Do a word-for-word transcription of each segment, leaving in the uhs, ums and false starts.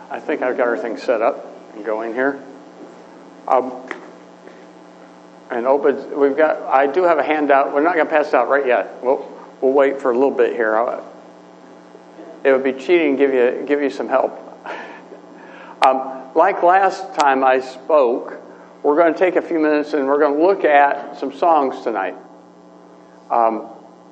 I think I've got everything set up and going here. Um, and open, we've got, I do have a handout. We're not going to pass it out right yet. We'll, we'll wait for a little bit here. I'll, it would be cheating to give you, give you some help. um, like last time I spoke, we're going to take a few minutes and we're going to look at some songs tonight. Um,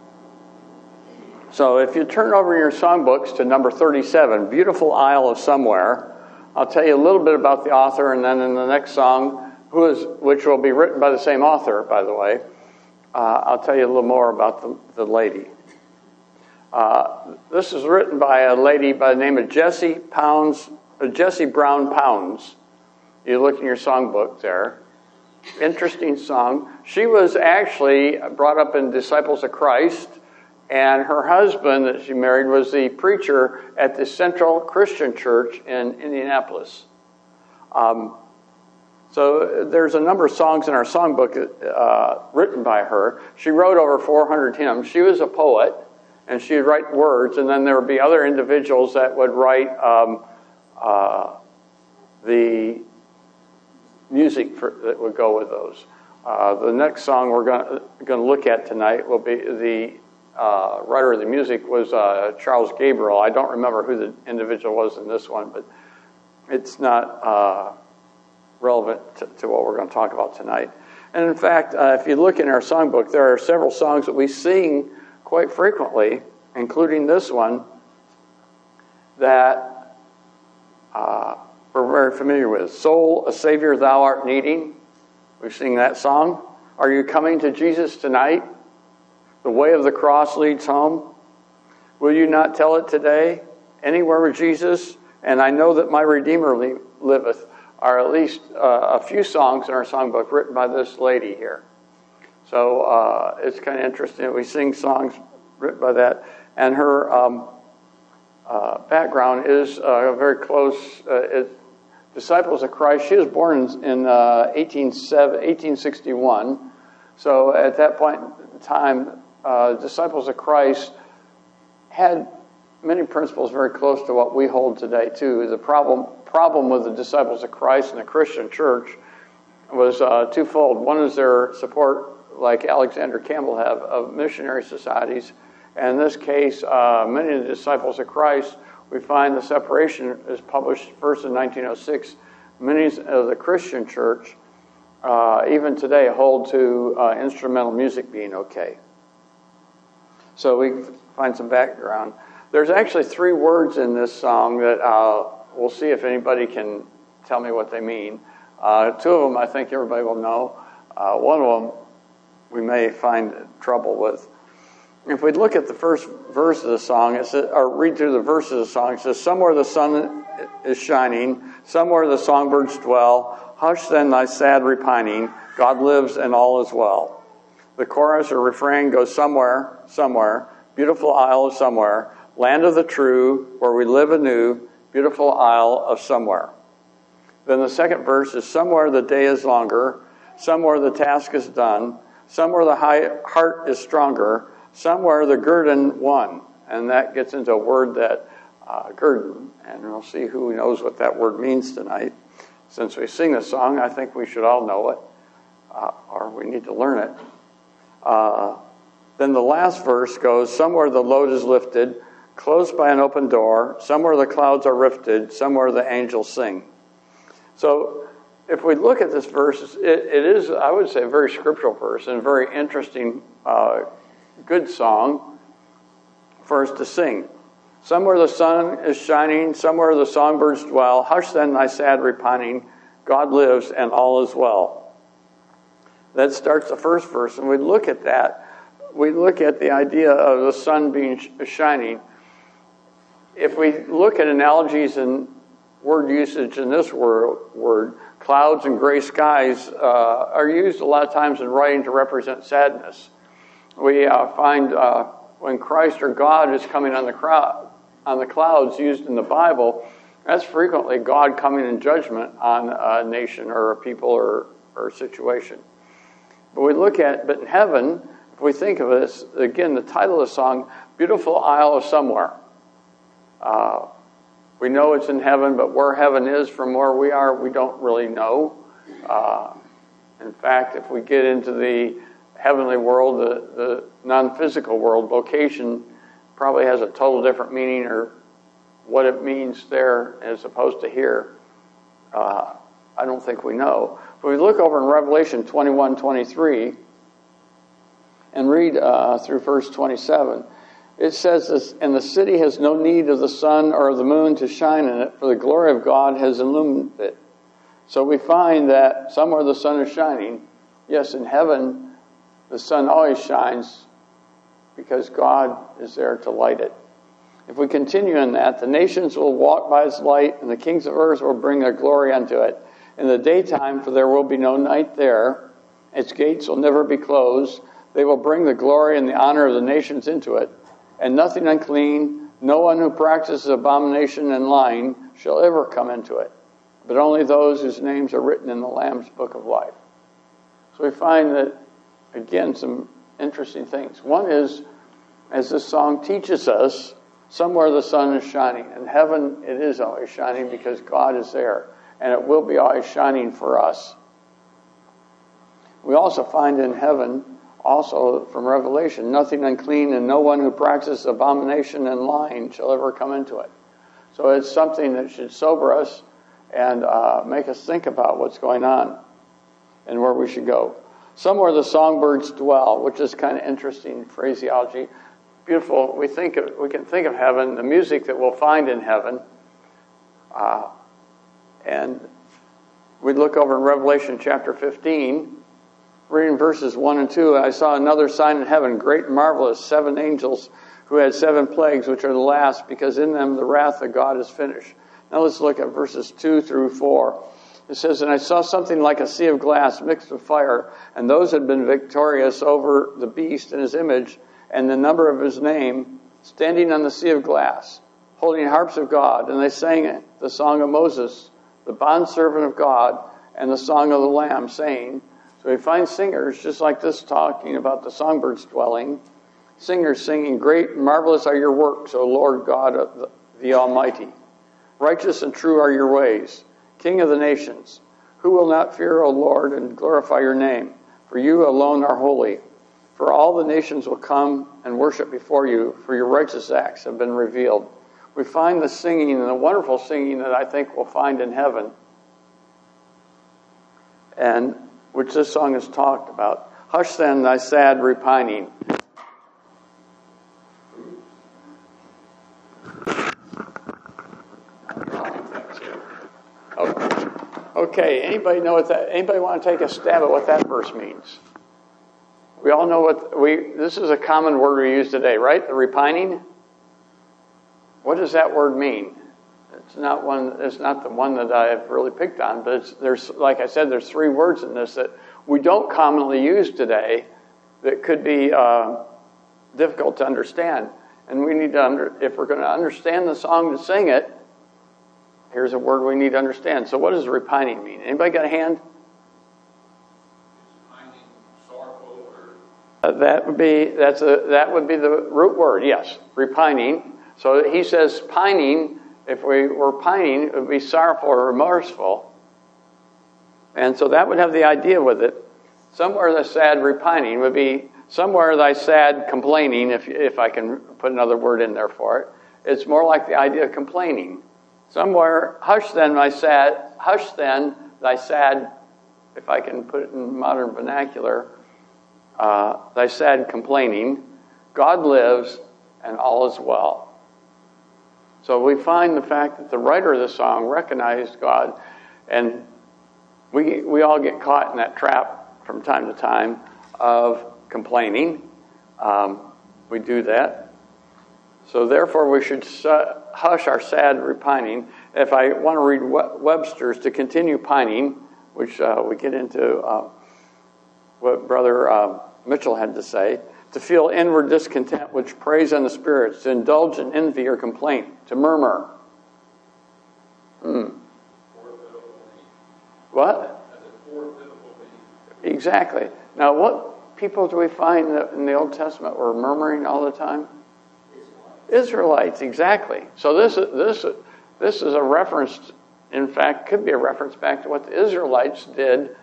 so if you turn over your songbooks to number thirty-seven, Beautiful Isle of Somewhere, I'll tell you a little bit about the author, and then in the next song, who is, which will be written by the same author, by the way, uh, I'll tell you a little more about the, the lady. Uh, this is written by a lady by the name of Jessie Pounds, uh, Jessie Brown Pounds. You look in your songbook there. Interesting song. She was actually brought up in Disciples of Christ, and her husband that she married was the preacher at the Central Christian Church in Indianapolis. Um, so there's a number of songs in our songbook uh, written by her. She wrote over four hundred hymns. She was a poet, and she would write words, and then there would be other individuals that would write um, uh, the music for, that would go with those. Uh, the next song we're going to look at tonight will be the uh, writer of the music was uh, Charles Gabriel. I don't remember who the individual was in this one, but it's not uh, relevant to, to what we're going to talk about tonight. And in fact, uh, if you look in our songbook, there are several songs that we sing quite frequently, including this one, that uh, we're very familiar with. Soul, a Savior thou art needing. We sing that song. Are you coming to Jesus tonight? The way of the cross leads home. Will you not tell it today? Anywhere with Jesus, and I know that my Redeemer li- liveth, are at least uh, a few songs in our songbook written by this lady here. So uh, it's kind of interesting. We sing songs written by that. And her um, uh, background is uh, very close. Uh, it, Disciples of Christ. She was born in, in uh, eighteen sixty-one. So at that point in time, uh, Disciples of Christ had many principles very close to what we hold today, too. The problem problem with the Disciples of Christ and the Christian church was uh, twofold. One is their support, like Alexander Campbell have, of missionary societies. And in this case, uh, many of the Disciples of Christ, we find the separation is published first in nineteen oh six. Many of the Christian church, uh, even today, hold to uh, instrumental music being okay. So we find some background. There's actually three words in this song that uh, we'll see if anybody can tell me what they mean. Uh, two of them I think everybody will know. Uh, one of them we may find trouble with. If we look at the first verse of the song, it says, or read through the verses of the song, it says, somewhere the sun is shining, somewhere the songbirds dwell, hush then thy sad repining, God lives and all is well. The chorus or refrain goes somewhere, somewhere, beautiful isle of somewhere, land of the true, where we live anew, beautiful isle of somewhere. Then the second verse is somewhere the day is longer, somewhere the task is done, somewhere the high heart is stronger, somewhere the guerdon won. And that gets into a word that, uh, guerdon, and we'll see who knows what that word means tonight. Since we sing this song, I think we should all know it, uh, or we need to learn it. Uh, then the last verse goes, somewhere the load is lifted, closed by an open door, somewhere the clouds are rifted, somewhere the angels sing. So if we look at this verse, it, it is, I would say, a very scriptural verse and a very interesting uh good song for us to sing. Somewhere the sun is shining, somewhere the songbirds dwell, hush then thy sad repining, God lives and all is well. That starts the first verse, and we look at that. We look at the idea of the sun being sh- shining. If we look at analogies and word usage in this word, word clouds and gray skies uh, are used a lot of times in writing to represent sadness. We uh, find uh, when Christ or God is coming on the crowd, on the clouds used in the Bible, that's frequently God coming in judgment on a nation or a people or, or a situation. But we look at, but in heaven, if we think of this, again, the title of the song, Beautiful Isle of Somewhere. Uh, We know it's in heaven, but where heaven is from where we are, we don't really know. Uh, in fact, if we get into the heavenly world, the, the non-physical world, vocation probably has a total different meaning, or what it means there as opposed to here. Uh, I don't think we know. But we look over in Revelation twenty-one twenty-three and read uh, through verse twenty-seven. It says this, and the city has no need of the sun or of the moon to shine in it, for the glory of God has illumined it. So we find that somewhere the sun is shining. Yes, in heaven, the sun always shines because God is there to light it. If we continue in that, the nations will walk by its light, and the kings of earth will bring their glory unto it. In the daytime, for there will be no night there. Its gates will never be closed. They will bring the glory and the honor of the nations into it. And nothing unclean, no one who practices abomination and lying shall ever come into it, but only those whose names are written in the Lamb's book of life. So we find that, again, some interesting things. One is, as this song teaches us, somewhere the sun is shining. In heaven, it is always shining because God is there, and it will be always shining for us. We also find in heaven, also from Revelation, nothing unclean and no one who practices abomination and lying shall ever come into it. So it's something that should sober us and uh, make us think about what's going on and where we should go. Somewhere the songbirds dwell, which is kind of interesting phraseology. Beautiful. We think of, we can think of heaven, the music that we'll find in heaven, uh, and we look over in Revelation chapter fifteen. Reading verses one and two, I saw another sign in heaven, great and marvelous, seven angels who had seven plagues, which are the last, because in them the wrath of God is finished. Now let's look at verses two through four. It says, and I saw something like a sea of glass mixed with fire, and those had been victorious over the beast and his image, and the number of his name, standing on the sea of glass, holding harps of God, and they sang the song of Moses, the bondservant of God, and the song of the Lamb, saying, so we find singers, just like this, talking about the songbirds dwelling. Singers singing, great and marvelous are your works, O Lord God of the, the Almighty. Righteous and true are your ways, King of the nations. Who will not fear, O Lord, and glorify your name? For you alone are holy. For all the nations will come and worship before you, for your righteous acts have been revealed. We find the singing and the wonderful singing that I think we'll find in heaven, and which this song has talked about. Hush then thy sad repining. Okay, anybody know what that, anybody want to take a stab at what that verse means? We all know what, we. this is a common word we use today, right? The repining. What does that word mean? It's not one. It's not the one that I've really picked on, but it's, there's, like I said, there's three words in this that we don't commonly use today that could be uh, difficult to understand. And we need to, under, if we're going to understand the song to sing it, here's a word we need to understand. So, what does repining mean? Anybody got a hand? Repining, sorrowful, or uh, that would be that's a that would be the root word. Yes, repining. So he says pining. If we were pining, it would be sorrowful or remorseful. And so that would have the idea with it. Somewhere the sad repining would be somewhere thy sad complaining, if if I can put another word in there for it. It's more like the idea of complaining. Somewhere, hush then thy sad, hush then thy sad, if I can put it in modern vernacular, uh, thy sad complaining. God lives and all is well. So we find the fact that the writer of the song recognized God, and we we all get caught in that trap from time to time of complaining. Um, we do that. So therefore we should su- hush our sad repining. If I want to read Webster's, to continue pining, which uh, we get into uh, what Brother uh, Mitchell had to say, to feel inward discontent which preys on the spirits, to indulge in envy or complaint, to murmur. Hmm. What? Exactly. Now, what people do we find that in the Old Testament were murmuring all the time? Israelites, exactly. So this, this, This is a reference, in fact, could be a reference back to what the Israelites did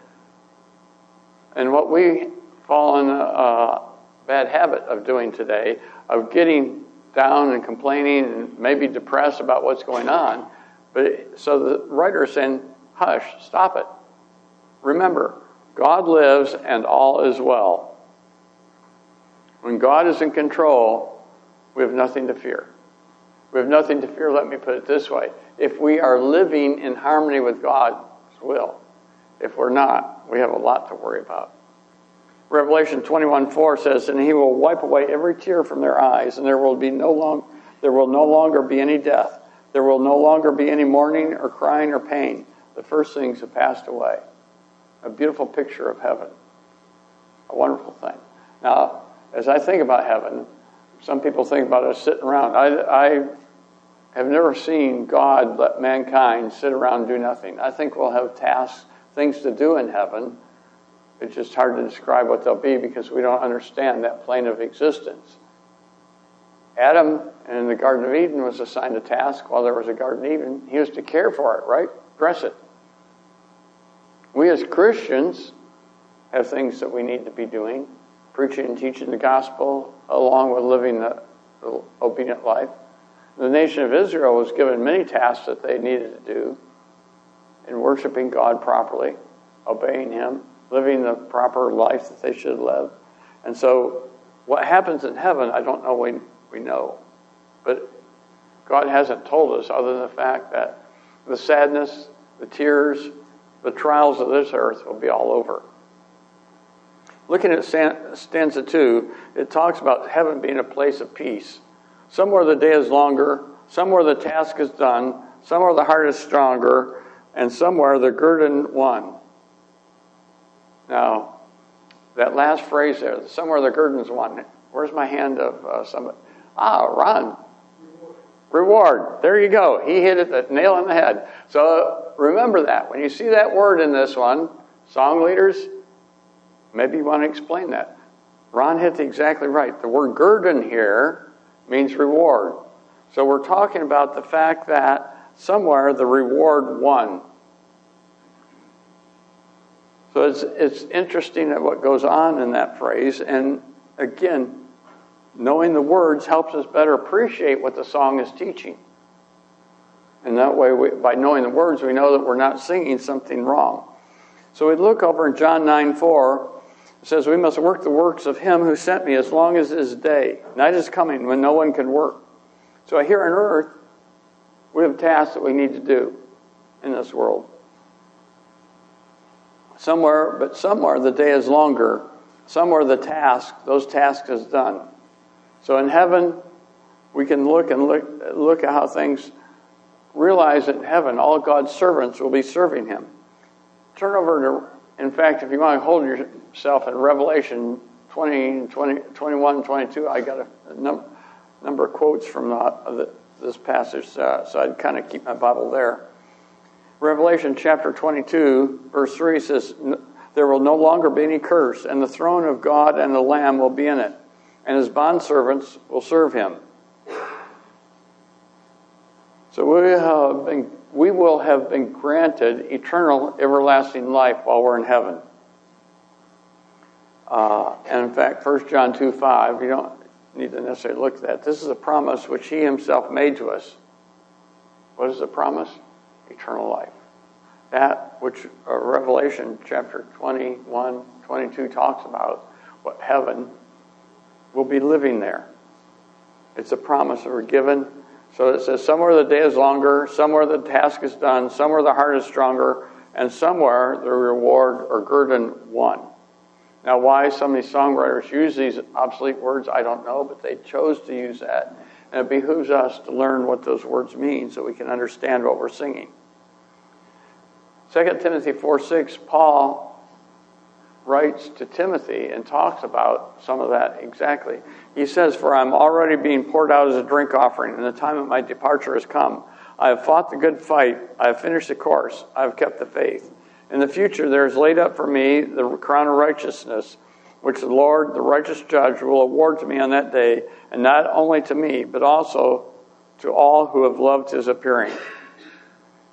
and what we fall in a, a bad habit of doing today, of getting down and complaining and maybe depressed about what's going on. But so the writer is saying, hush, stop it. Remember, God lives and all is well. When God is in control, we have nothing to fear. We have nothing to fear, let me put it this way. If we are living in harmony with God's will, if we're not, we have a lot to worry about. Revelation twenty-one four says, and he will wipe away every tear from their eyes, and there will be no long, there will no longer be any death. There will no longer be any mourning or crying or pain. The first things have passed away. A beautiful picture of heaven. A wonderful thing. Now, as I think about heaven, some people think about us sitting around. I, I have never seen God let mankind sit around and do nothing. I think we'll have tasks, things to do in heaven. It's just hard to describe what they'll be because we don't understand that plane of existence. Adam in the Garden of Eden was assigned a task while there was a Garden of Eden. He was to care for it, right? Dress it. We as Christians have things that we need to be doing, preaching and teaching the gospel along with living the, the obedient life. The nation of Israel was given many tasks that they needed to do in worshiping God properly, obeying Him, living the proper life that they should live. And so what happens in heaven, I don't know we, we know. But God hasn't told us other than the fact that the sadness, the tears, the trials of this earth will be all over. Looking at stanza two, it talks about heaven being a place of peace. Somewhere the day is longer, somewhere the task is done, somewhere the heart is stronger, and somewhere the guerdon won. Now, that last phrase there, somewhere the guerdon's won. Where's my hand of uh, somebody? Ah, Ron. Reward. Reward. There you go. He hit it, the nail on the head. So remember that. When you see that word in this one, song leaders, maybe you want to explain that. Ron hit it exactly right. The word guerdon here means reward. So we're talking about the fact that somewhere the reward won. So it's it's interesting that what goes on in that phrase. And again, knowing the words helps us better appreciate what the song is teaching. And that way, we, by knowing the words, we know that we're not singing something wrong. So we look over in John nine four. It says, we must work the works of him who sent me as long as it is day. Night is coming when no one can work. So here on earth, we have tasks that we need to do in this world. Somewhere, but somewhere the day is longer. Somewhere the task, those tasks is done. So in heaven, we can look and look, look at how things, realize that in heaven, all God's servants will be serving him. Turn over to, in fact, if you want to hold yourself in Revelation twenty, twenty, twenty-one, twenty-two, I got a num- number of quotes from the, the, this passage, uh, so I'd kind of keep my Bible there. Revelation chapter twenty-two, verse three says, there will no longer be any curse, and the throne of God and the Lamb will be in it, and his bondservants will serve him. So we have been, we will have been granted eternal, everlasting life while we're in heaven. Uh, and in fact, First John two five, you don't need to necessarily look at that. This is a promise which he himself made to us. What is the promise? Eternal life. That which uh, Revelation chapter twenty-one, twenty-two talks about, what heaven will be living there. It's a promise that we're given. So it says, somewhere the day is longer, somewhere the task is done, somewhere the heart is stronger, and somewhere the reward or guerdon won. Now, why so many songwriters use these obsolete words, I don't know, but they chose to use that. And it behooves us to learn what those words mean so we can understand what we're singing. Second Timothy four six, Paul writes to Timothy and talks about some of that exactly. He says, for I'm already being poured out as a drink offering, and the time of my departure has come. I have fought the good fight. I have finished the course. I have kept the faith. In the future there is laid up for me the crown of righteousness, which the Lord, the righteous judge, will award to me on that day, and not only to me, but also to all who have loved his appearing.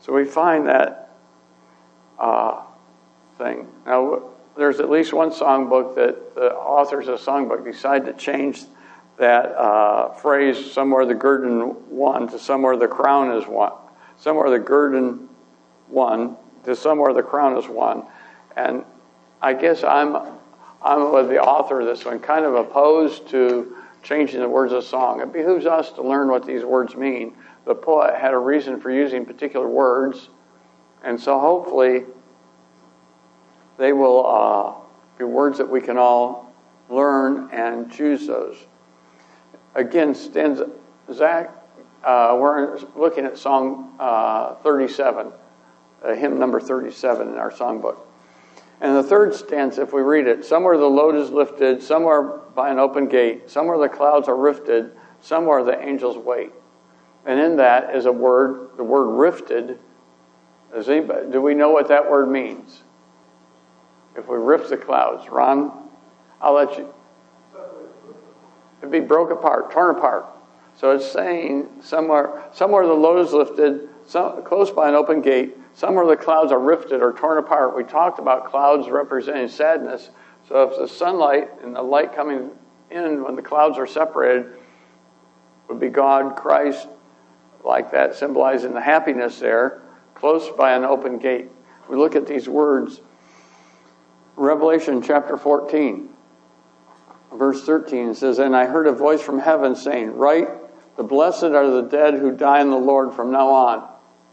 So we find that uh, thing. Now, there's at least one songbook that the authors of the songbook decide to change that uh, phrase, somewhere the guerdon won, to somewhere the crown is won. Somewhere the guerdon won, to somewhere the crown is won. And I guess I'm, I'm with the author of this one, kind of opposed to changing the words of the song. It behooves us to learn what these words mean. The poet had a reason for using particular words, and so hopefully they will uh, be words that we can all learn and choose those. Again, stanza, Zach, uh, we're looking at Song uh, thirty-seven, uh, hymn number thirty-seven in our songbook. And the third stanza, if we read it, somewhere the load is lifted, somewhere by an open gate, somewhere the clouds are rifted, somewhere the angels wait. And in that is a word, the word rifted. Does anybody, do we know what that word means? If we rift the clouds. Ron, I'll let you. It'd be broke apart, torn apart. So it's saying somewhere, somewhere the load is lifted, some, close by an open gate, somewhere the clouds are rifted or torn apart. We talked about clouds representing sadness. So if the sunlight and the light coming in when the clouds are separated would be God, Christ, like that, symbolizing the happiness there, close by an open gate. We look at these words. Revelation chapter fourteen, verse thirteen, it says, "And I heard a voice from heaven saying, Write, the blessed are the dead who die in the Lord from now on.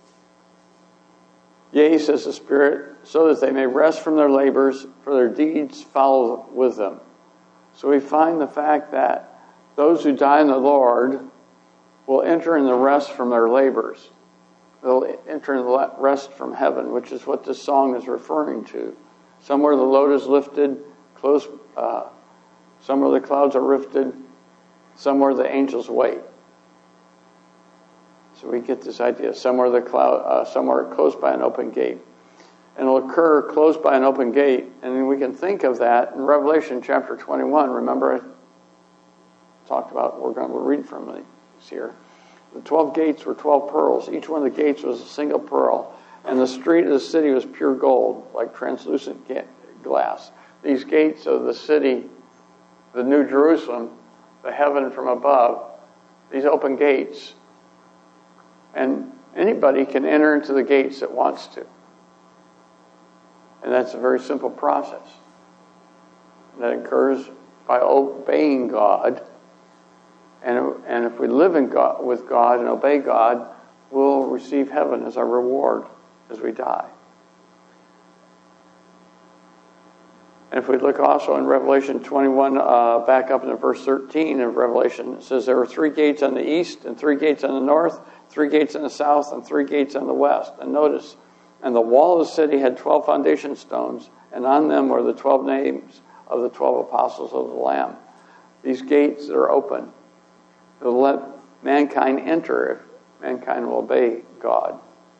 Yea, says the Spirit, so that they may rest from their labors, for their deeds follow with them." So we find the fact that those who die in the Lord will enter in the rest from their labors. They'll enter in the rest from heaven, which is what this song is referring to. Somewhere the load is lifted, close. Uh, somewhere the clouds are rifted, somewhere the angels wait. So we get this idea. Somewhere the cloud, uh, somewhere close by an open gate, and it'll occur close by an open gate, and we can think of that in Revelation chapter twenty-one. Remember, I talked about. We're going to read from these here. The twelve gates were twelve pearls. Each one of the gates was a single pearl. And the street of the city was pure gold, like translucent glass. These gates of the city, the New Jerusalem, the heaven from above, these open gates. And anybody can enter into the gates that wants to. And that's a very simple process. That occurs by obeying God. And, and if we live in God, with God and obey God, we'll receive heaven as our reward as we die. And if we look also in Revelation twenty-one, uh, back up in verse thirteen of Revelation, it says there were three gates on the east and three gates on the north, three gates on the south and three gates on the west. And notice, and the wall of the city had twelve foundation stones, and on them were the twelve names of the twelve apostles of the Lamb. These gates that are open, they'll let mankind enter if mankind will obey God.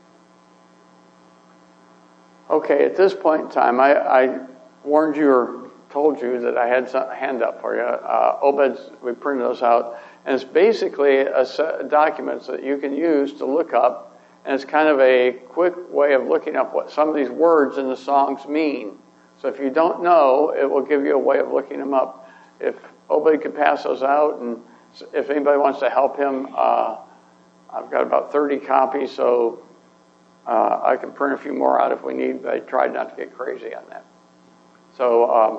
Okay, at this point in time, I, I warned you or told you that I had a hand up for you. Uh, Obed's, we printed those out. And it's basically a set of documents that you can use to look up. And it's kind of a quick way of looking up what some of these words in the songs mean. So if you don't know, it will give you a way of looking them up. If Obed could pass those out, and if anybody wants to help him, uh, I've got about thirty copies, so uh, I can print a few more out if we need, but I tried not to get crazy on that. So um,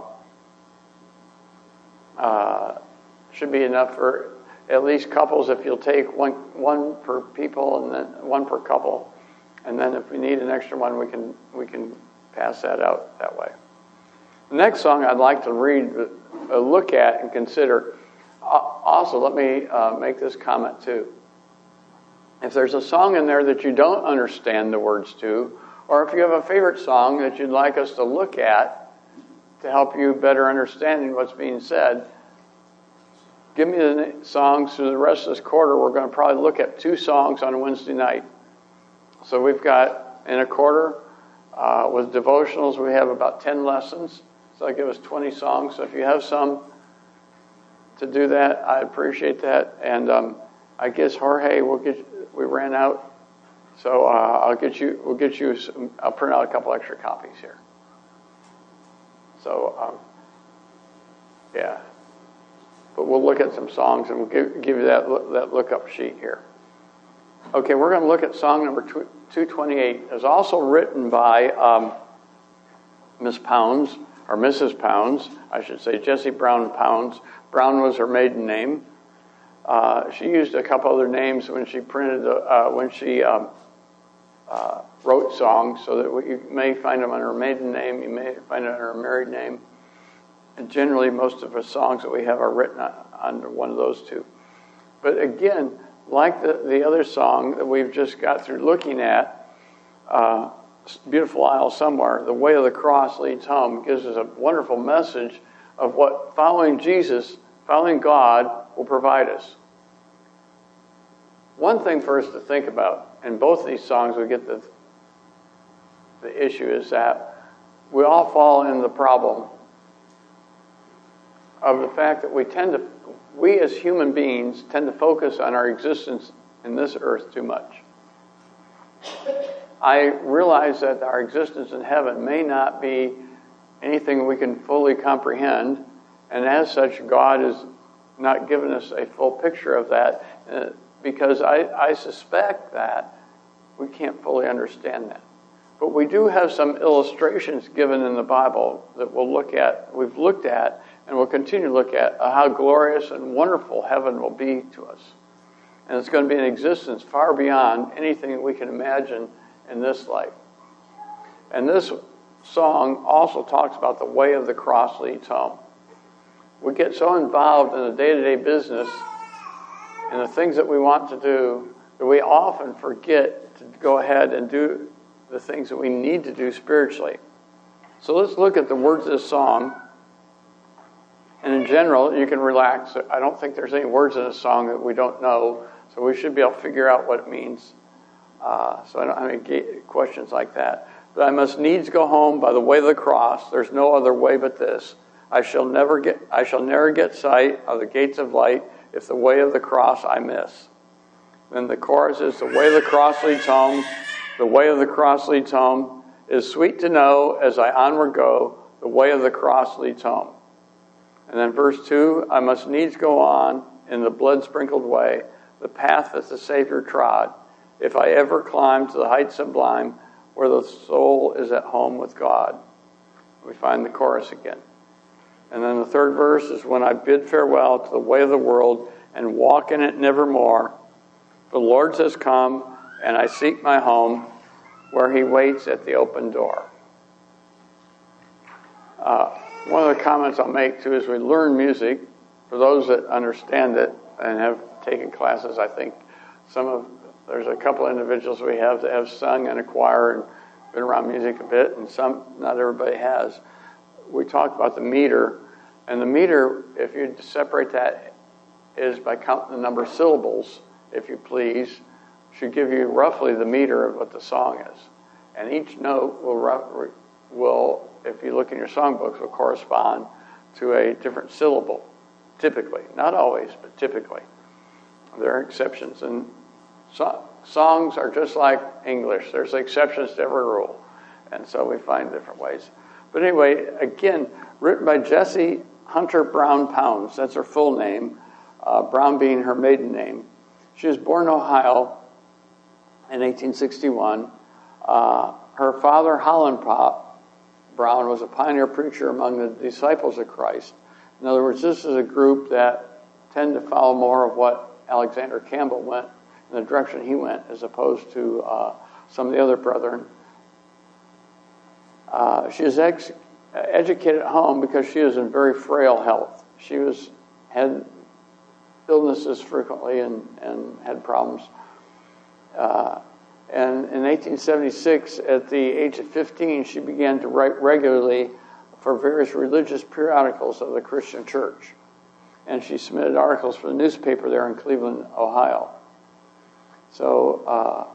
uh, should be enough for at least couples if you'll take one one per people and then one per couple, and then if we need an extra one, we can we can pass that out that way. The next song I'd like to read, uh, look at, and consider. Uh, also, let me uh, make this comment too. If there's a song in there that you don't understand the words to, or if you have a favorite song that you'd like us to look at to help you better understanding what's being said, give me the songs through the rest of this quarter. We're going to probably look at two songs on Wednesday night. So we've got, in a quarter, uh, with devotionals, we have about ten lessons. So that gives us twenty songs. So if you have some to do that, I appreciate that. And um, I guess Jorge, we'll get, we ran out. So uh, I'll get you. We'll get you. Some, I'll print out a couple extra copies here. So um, yeah, but we'll look at some songs and we'll give, give you that that lookup sheet here. Okay, we're going to look at song number two twenty-eight. It's also written by um, Miss Pounds, or Missus Pounds, I should say, Jessie Brown Pounds. Brown was her maiden name. Uh, she used a couple other names when she printed, the, uh, when she um, uh, wrote songs, so that you may find them under her maiden name, you may find it under her married name. And generally, most of the songs that we have are written under one of those two. But again, like the, the other song that we've just got through looking at, uh, Beautiful Isle Somewhere, The Way of the Cross Leads Home, gives us a wonderful message of what following Jesus, following God, will provide us. One thing for us to think about, in both of these songs we get the, the issue is that we all fall in the problem of the fact that we tend to, we as human beings tend to focus on our existence in this earth too much. I realize that our existence in heaven may not be anything we can fully comprehend, and as such, God has not given us a full picture of that, uh, because I, I suspect that we can't fully understand that. But we do have some illustrations given in the Bible that we'll look at, we've looked at, and we'll continue to look at uh, how glorious and wonderful heaven will be to us. And it's going to be an existence far beyond anything we can imagine in this life. And this song also talks about the way of the cross leads home. We get so involved in the day-to-day business and the things that we want to do that we often forget to go ahead and do the things that we need to do spiritually. So let's look at the words of this song. And in general, you can relax. I don't think there's any words in this song that we don't know, so we should be able to figure out what it means. Uh, so I don't have any questions like that. But I must needs go home by the way of the cross. There's no other way but this. I shall never get I shall never get sight of the gates of light if the way of the cross I miss. Then the chorus is, the way of the cross leads home, the way of the cross leads home. It is sweet to know as I onward go, the way of the cross leads home. And then verse two, I must needs go on in the blood-sprinkled way, the path that the Savior trod, if I ever climb to the heights sublime where the soul is at home with God. We find the chorus again. And then the third verse is, when I bid farewell to the way of the world and walk in it nevermore, the Lord has come and I seek my home where he waits at the open door. Uh, one of the comments I'll make too is we learn music. For those that understand it and have taken classes, I think some of there's a couple of individuals we have that have sung in a choir and been around music a bit, and some, not everybody has. We talk about the meter, and the meter, if you separate that, is by counting the number of syllables, if you please, should give you roughly the meter of what the song is. And each note will, will if you look in your songbooks, will correspond to a different syllable, typically. Not always, but typically. There are exceptions, and so, songs are just like English. There's exceptions to every rule, and so we find different ways. But anyway, again, written by Jessie Hunter Brown Pounds. That's her full name, uh, Brown being her maiden name. She was born in Ohio in eighteen sixty-one. Uh, her father, Holland Brown, was a pioneer preacher among the disciples of Christ. In other words, this is a group that tend to follow more of what Alexander Campbell went, in the direction he went, as opposed to uh, some of the other brethren. Uh, she was ex- educated at home because she was in very frail health. She was had illnesses frequently and, and had problems. Uh, and in eighteen seventy-six, at the age of fifteen, she began to write regularly for various religious periodicals of the Christian church. And she submitted articles for the newspaper there in Cleveland, Ohio. So uh,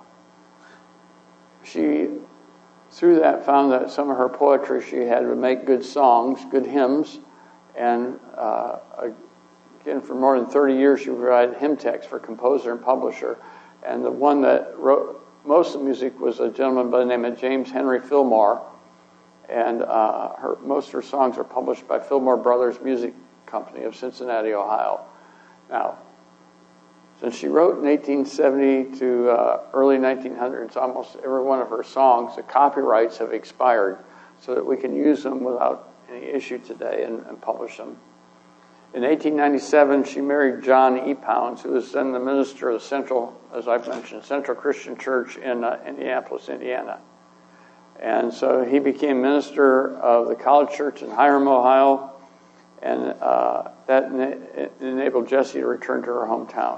she, through that, found that some of her poetry she had would make good songs, good hymns, and uh, again, for more than thirty years, she provided hymn texts for composer and publisher. And the one that wrote, most of the music was a gentleman by the name of James Henry Fillmore, and uh, her, most of her songs are published by Fillmore Brothers Music Company of Cincinnati, Ohio. Now, since she wrote in eighteen seventy to uh, early nineteen hundreds, almost every one of her songs, the copyrights have expired so that we can use them without any issue today and, and publish them. In eighteen ninety-seven, she married John E. Pounds, who was then the minister of the Central, as I've mentioned, Central Christian Church in uh, Indianapolis, Indiana. And so he became minister of the College Church in Hiram, Ohio, and uh, that en- enabled Jessie to return to her hometown.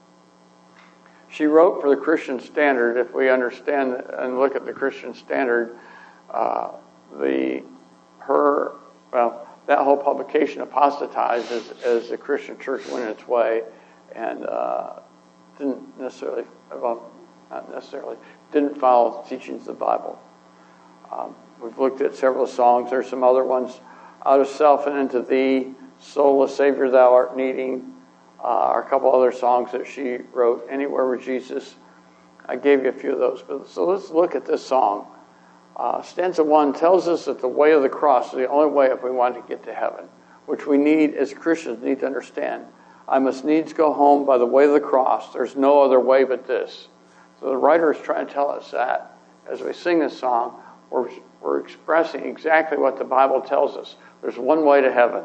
She wrote for the Christian Standard. If we understand and look at the Christian Standard, uh, the her well, that whole publication apostatized as, as the Christian church went its way, and uh, didn't necessarily, well, not necessarily, didn't follow the teachings of the Bible. Um, we've looked at several songs. There's some other ones. Out of self and into thee, soul, a Savior thou art needing. Uh, are a couple other songs that she wrote. Anywhere with Jesus. I gave you a few of those. But so let's look at this song. Uh, stanza one tells us that the way of the cross is the only way if we want to get to heaven, which we need as Christians need to understand. I must needs go home by the way of the cross. There's no other way but this. So the writer is trying to tell us that as we sing this song, we're, we're expressing exactly what the Bible tells us. There's one way to heaven.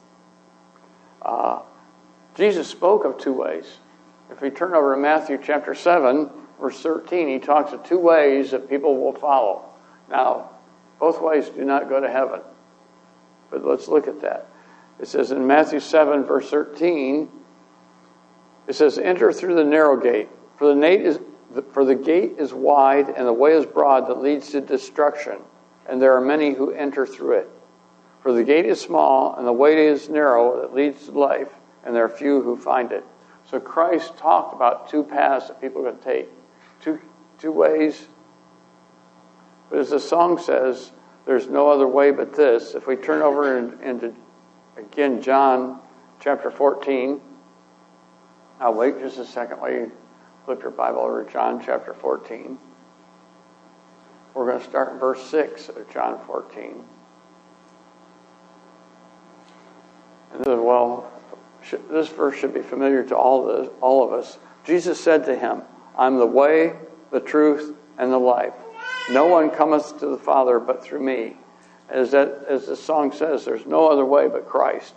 Uh, Jesus spoke of two ways. If we turn over to Matthew chapter seven, verse thirteen, he talks of two ways that people will follow. Now, both ways do not go to heaven. But let's look at that. It says in Matthew seven, verse thirteen, it says, enter through the narrow gate, for the, gate is, for the gate is wide and the way is broad that leads to destruction, and there are many who enter through it. For the gate is small and the way is narrow that leads to life, and there are few who find it. So Christ talked about two paths that people are going to take, two two ways. But as the song says, there's no other way but this. If we turn over in, into, again, John chapter fourteen. I'll wait just a second while you flip your Bible over to John chapter fourteen. We're going to start in verse six of John fourteen. And this, well, this verse should be familiar to all of, us, all of us. Jesus said to him, I'm the way, the truth, and the life. No one cometh to the Father but through me. As that, as the song says, there's no other way but Christ.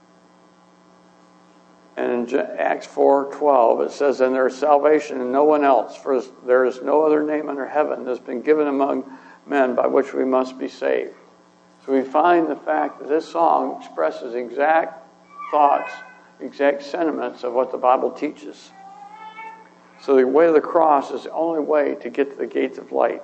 And in Acts four twelve, it says, and there is salvation in no one else, for there is no other name under heaven that has been given among men by which we must be saved. So we find the fact that this song expresses exact thoughts, exact sentiments of what the Bible teaches. So the way of the cross is the only way to get to the gates of light.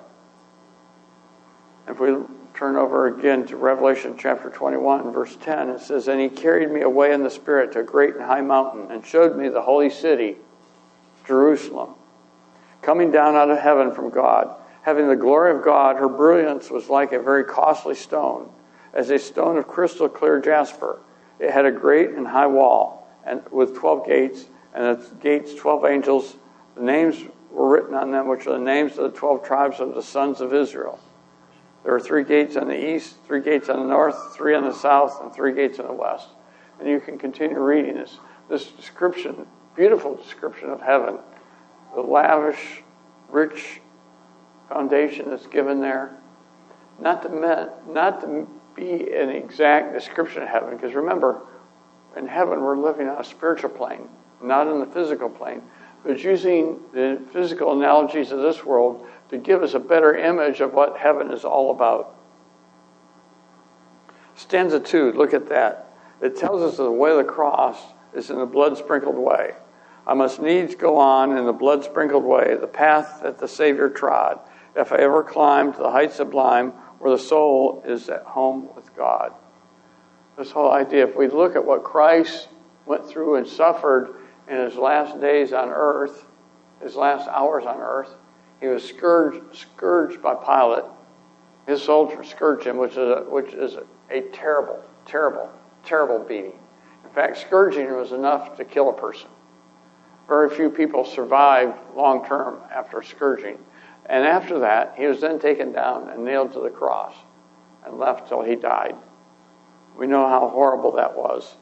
If we turn over again to Revelation chapter twenty-one, verse ten, it says, and he carried me away in the Spirit to a great and high mountain, and showed me the holy city, Jerusalem, coming down out of heaven from God, having the glory of God. Her brilliance was like a very costly stone, as a stone of crystal clear jasper. It had a great and high wall, and with twelve gates, and at the gates twelve angels. The names were written on them, which are the names of the twelve tribes of the sons of Israel. There are three gates on the east, three gates on the north, three on the south, and three gates on the west. And you can continue reading this. This description, beautiful description of heaven, the lavish, rich foundation that's given there. Not to, meant, not to be an exact description of heaven, because remember, in heaven we're living on a spiritual plane, not in the physical plane. But it's using the physical analogies of this world to give us a better image of what heaven is all about. Stanza two, look at that. It tells us that the way of the cross is in the blood-sprinkled way. I must needs go on in the blood-sprinkled way, the path that the Savior trod, if I ever climb to the heights sublime where the soul is at home with God. This whole idea, if we look at what Christ went through and suffered in his last days on earth, his last hours on earth, he was scourged, scourged by Pilate. His soldiers scourged him, which is a, which is a, a terrible, terrible, terrible beating. In fact, scourging was enough to kill a person. Very few people survived long term after scourging. And after that, he was then taken down and nailed to the cross and left till he died. We know how horrible that was.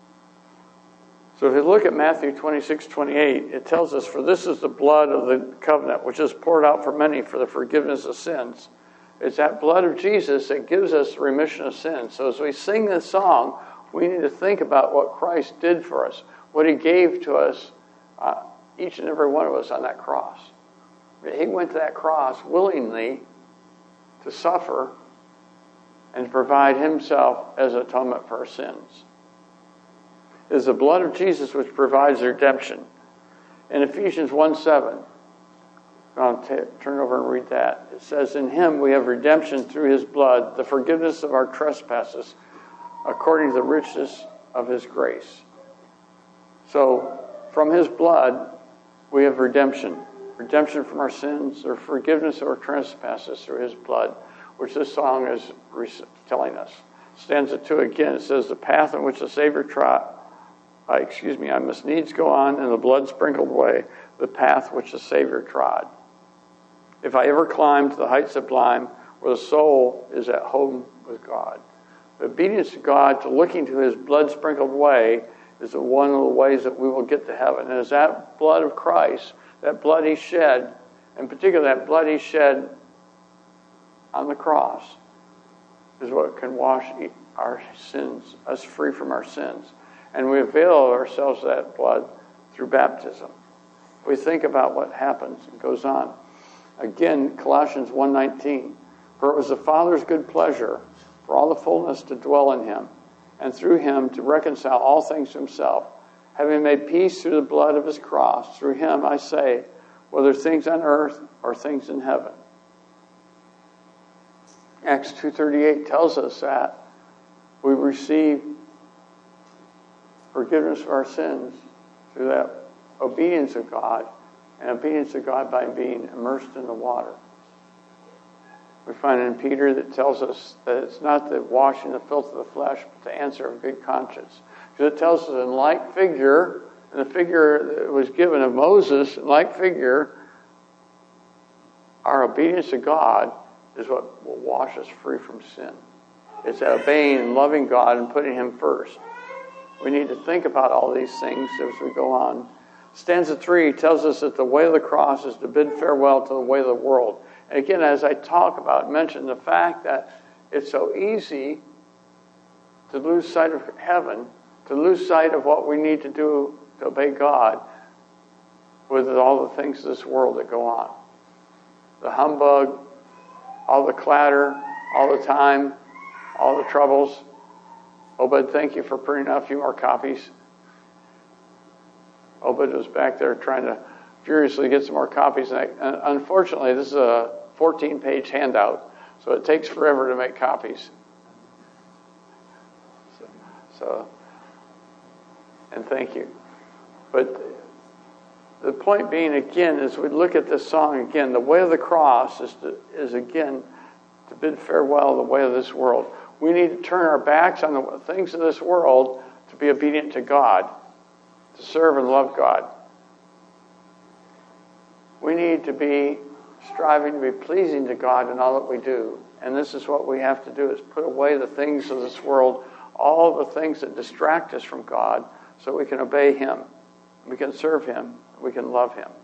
So if you look at Matthew twenty-six, twenty-eight, it tells us, "For this is the blood of the covenant, which is poured out for many for the forgiveness of sins." It's that blood of Jesus that gives us the remission of sins. So as we sing this song, we need to think about what Christ did for us, what he gave to us, uh, each and every one of us on that cross. He went to that cross willingly to suffer and to provide himself as atonement for our sins. It is the blood of Jesus which provides redemption. In Ephesians one seven, I'll t- turn over and read that. It says, "In him we have redemption through his blood, the forgiveness of our trespasses, according to the richness of his grace." So, from his blood, we have redemption. Redemption from our sins, or forgiveness of our trespasses through his blood, which this song is telling us. Stanza two again, it says, "The path on which the Savior trod, uh, excuse me, I must needs go on in the blood-sprinkled way, the path which the Savior trod. If I ever climb to the heights sublime, where the soul is at home with God." The obedience to God, to looking to his blood-sprinkled way, is one of the ways that we will get to heaven. And it's that blood of Christ, that blood he shed, in particular that blood he shed on the cross, is what can wash our sins, us free from our sins. And we avail ourselves of that blood through baptism. We think about what happens and goes on. Again, Colossians one nineteen, "For it was the Father's good pleasure for all the fullness to dwell in him, and through him to reconcile all things to himself, having made peace through the blood of his cross. Through him, I say, whether things on earth or things in heaven." Acts two thirty-eight tells us that we receive forgiveness of our sins through that obedience of God, and obedience to God by being immersed in the water. We find in Peter that tells us that it's not the washing the filth of the flesh, but the answer of good conscience. Because it tells us in like figure, in the figure that was given of Moses, in like figure, our obedience to God is what will wash us free from sin. It's obeying and loving God and putting him first. We need to think about all these things as we go on. Stanza three tells us that the way of the cross is to bid farewell to the way of the world. And again, as I talk about, mention the fact that it's so easy to lose sight of heaven, to lose sight of what we need to do to obey God with all the things of this world that go on. The humbug, all the clatter, all the time, all the troubles. Obed, thank you for printing out a few more copies. Obed was back there trying to furiously get some more copies. And, I, and unfortunately, this is a fourteen-page handout, so it takes forever to make copies. So, so, and thank you. But the point being, again, as we look at this song again, the way of the cross is, to, is again, to bid farewell the way of this world. We need to turn our backs on the things of this world to be obedient to God, to serve and love God. We need to be striving to be pleasing to God in all that we do. And this is what we have to do, is put away the things of this world, all the things that distract us from God, so we can obey him, we can serve him, we can love him.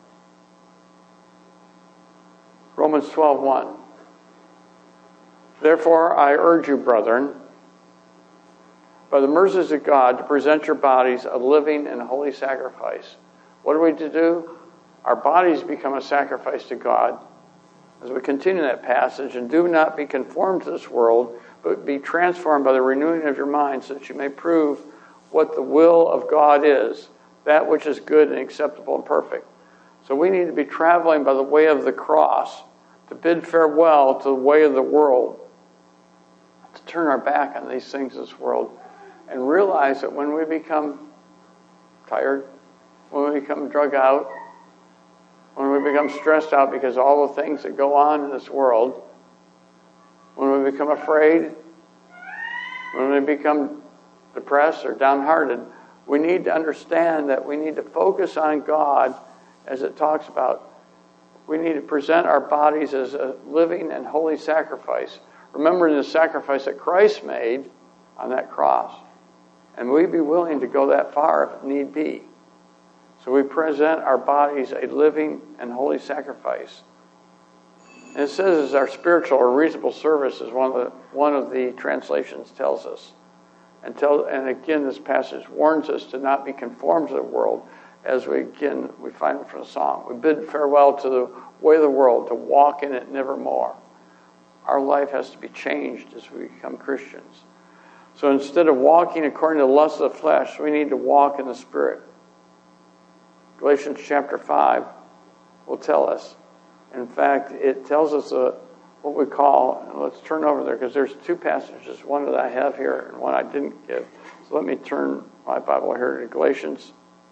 Romans twelve one. "Therefore I urge you, brethren, by the mercies of God, to present your bodies a living and holy sacrifice." What are we to do? Our bodies become a sacrifice to God. As we continue that passage, "and do not be conformed to this world, but be transformed by the renewing of your mind, so that you may prove what the will of God is, that which is good and acceptable and perfect." So we need to be traveling by the way of the cross, to bid farewell to the way of the world, to turn our back on these things of this world, and realize that when we become tired, when we become drug out, when we become stressed out because of all the things that go on in this world, when we become afraid, when we become depressed or downhearted, we need to understand that we need to focus on God, as it talks about, We need to present our bodies as a living and holy sacrifice, remembering the sacrifice that Christ made on that cross. And we'd be willing to go that far if need be. So we present our bodies a living and holy sacrifice. And it says as our spiritual or reasonable service, as one of the, one of the translations tells us. And, tell, and again, this passage warns us to not be conformed to the world, as we again we find from the song. We bid farewell to the way of the world, to walk in it nevermore. Our life has to be changed as we become Christians. So instead of walking according to the lust of the flesh, we need to walk in the Spirit. Galatians chapter five will tell us. In fact, it tells us uh, what we call, and let's turn over there because there's two passages, one that I have here and one I didn't give. So let me turn my Bible here to Galatians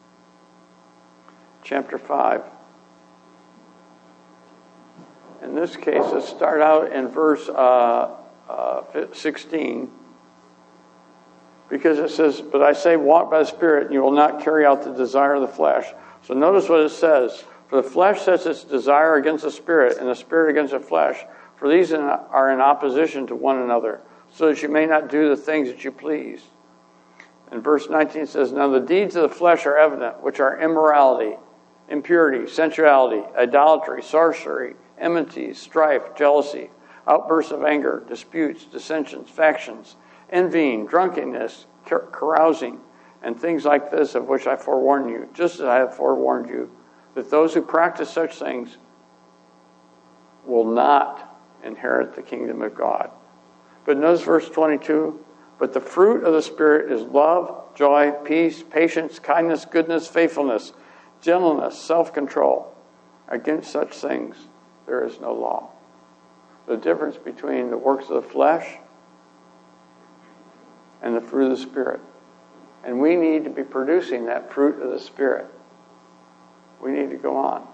chapter five. In this case, let's start out in verse uh, uh, sixteen. Because it says, but I say, walk by the Spirit, and you will not carry out the desire of the flesh. So notice what it says. For the flesh sets its desire against the Spirit, and the Spirit against the flesh. For these are in opposition to one another, so that you may not do the things that you please. And verse nineteen says, now the deeds of the flesh are evident, which are immorality, impurity, sensuality, idolatry, sorcery, enmities, strife, jealousy, outbursts of anger, disputes, dissensions, factions, envying, drunkenness, carousing, and things like this, of which I forewarn you, just as I have forewarned you, that those who practice such things will not inherit the kingdom of God. But notice verse twenty-two, but the fruit of the Spirit is love, joy, peace, patience, kindness, goodness, faithfulness, gentleness, self-control. Against such things there is no law. The difference between the works of the flesh and the fruit of the Spirit. And we need to be producing that fruit of the Spirit. We need to go on.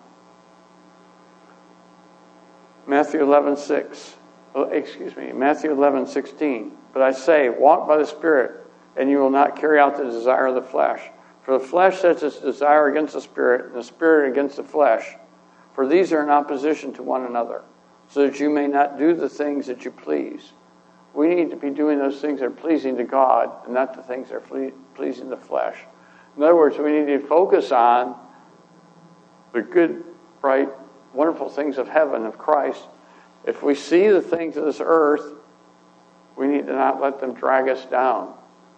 Matthew eleven six. Oh, excuse me, Matthew eleven sixteen. But I say, walk by the Spirit, and you will not carry out the desire of the flesh. For the flesh sets its desire against the Spirit, and the Spirit against the flesh. For these are in opposition to one another, so that you may not do the things that you please. We need to be doing those things that are pleasing to God, and not the things that are pleasing to the flesh. In other words, we need to focus on the good, bright, wonderful things of heaven, of Christ. If we see the things of this earth, we need to not let them drag us down.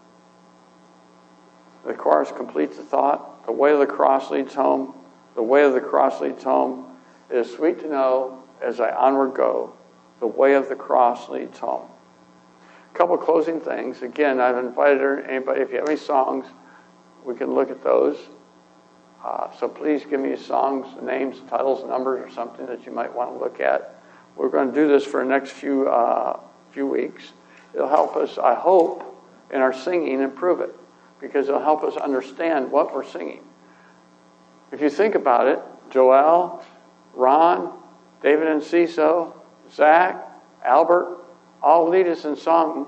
The chorus completes the thought. The way of the cross leads home. The way of the cross leads home. It is sweet to know, as I onward go, the way of the cross leads home. A couple closing things. Again, I've invited anybody, if you have any songs, we can look at those. Uh, so please give me songs, names, titles, numbers, or something that you might want to look at. We're going to do this for the next few uh, few weeks. It'll help us, I hope, in our singing improve it, because it'll help us understand what we're singing. If you think about it, Joel, Ron, David and Ciso, Zach, Albert, all lead us in song.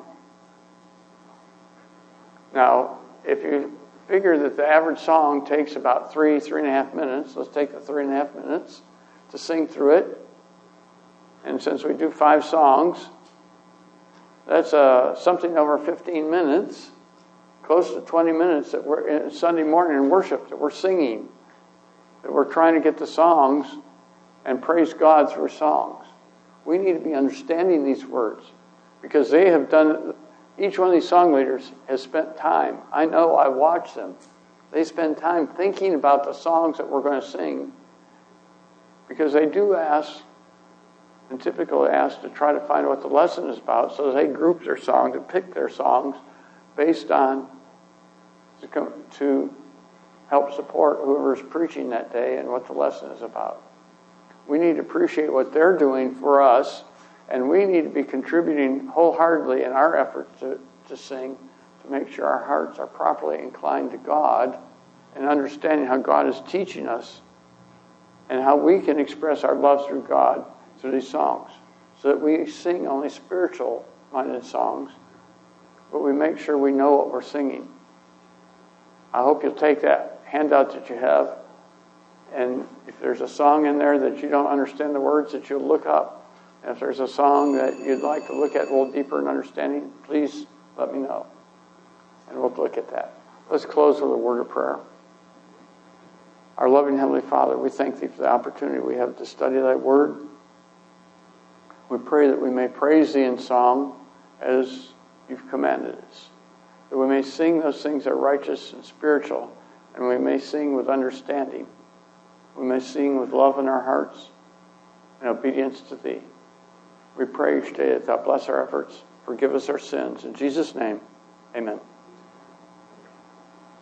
Now, if you figure that the average song takes about three, three and a half minutes, let's take the three and a half minutes to sing through it. And since we do five songs, that's uh, something over fifteen minutes, close to twenty minutes that we're in Sunday morning in worship, that we're singing, that we're trying to get the songs and praise God through songs. We need to be understanding these words, because they have done, each one of these song leaders has spent time. I know, I watch them. They spend time thinking about the songs that we're going to sing, because they do ask, and typically ask, to try to find what the lesson is about, so they group their songs and pick their songs based on, to, come, to help support whoever's preaching that day and what the lesson is about. We need to appreciate what they're doing for us, and we need to be contributing wholeheartedly in our effort to, to sing, to make sure our hearts are properly inclined to God and understanding how God is teaching us and how we can express our love through God through these songs, so that we sing only spiritual-minded songs, but we make sure we know what we're singing. I hope you'll take that handout that you have And if there's a song in there that you don't understand the words, that you'll look up. And if there's a song that you'd like to look at a little deeper in understanding, please let me know. And we'll look at that. Let's close with a word of prayer. Our loving Heavenly Father, we thank Thee for the opportunity we have to study Thy Word. We pray that we may praise Thee in song as You've commanded us. That we may sing those things that are righteous and spiritual, and we may sing with understanding. We may sing with love in our hearts and obedience to Thee. We pray each day that Thou bless our efforts, forgive us our sins. In Jesus' name, amen.